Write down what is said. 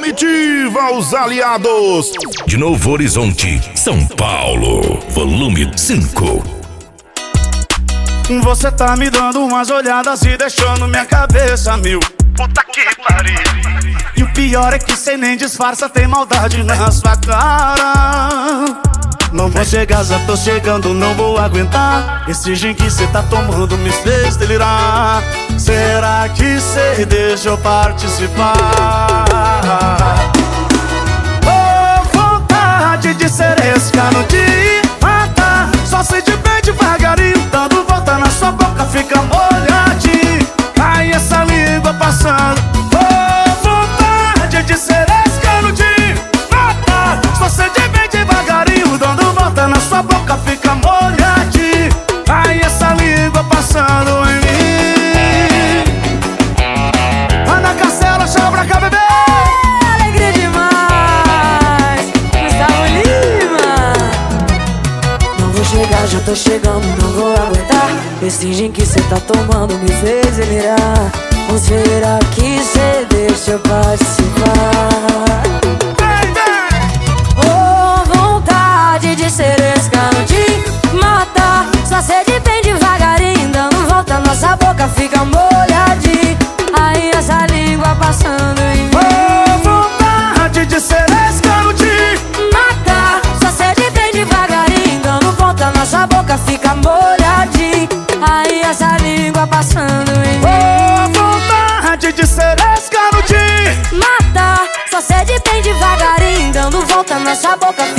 Comitiva Os Aliados, de Novo Horizonte, São Paulo, volume 5. Você tá me dando umas olhadas e deixando minha cabeça mil. Puta que pariu. E o pior é que cê nem disfarça, tem maldade na sua cara. Não vou chegar, já tô chegando, não vou aguentar. Esse gin que cê tá tomando me fez delirar. Será que cê deixa eu participar? Oh, vontade de ser esse cano de matar. Só sei de bem devagarinho, dando volta na sua boca, fica molhadinho. Ai, essa língua passando. Oh, vontade de ser esse cano de matar. Só sei de bem devagarinho, dando volta na sua boca, fica molhadinho. Ai, essa língua passando em mim. Ana Castela, chama pra cá, bebê. Alegria demais, Gustavo Lima. Não vou chegar, já tô chegando, não vou aguentar. Esse gin que cê tá tomando me fez delirar. Ou será que cê deixa eu participar? Oh, vontade de ser esse cano de matar. Só sede bem devagarinho, dando volta, nossa boca fica molhadinha. Aí essa língua passando em mim. Oh, vontade de ser esse cano de matar. Só sede bem devagarinho, dando volta, nossa boca fica molhadinha. Aí essa língua passando em mim. oh, vontade de ser esse cano de matar. Só sede bem devagarinho, dando volta, nossa boca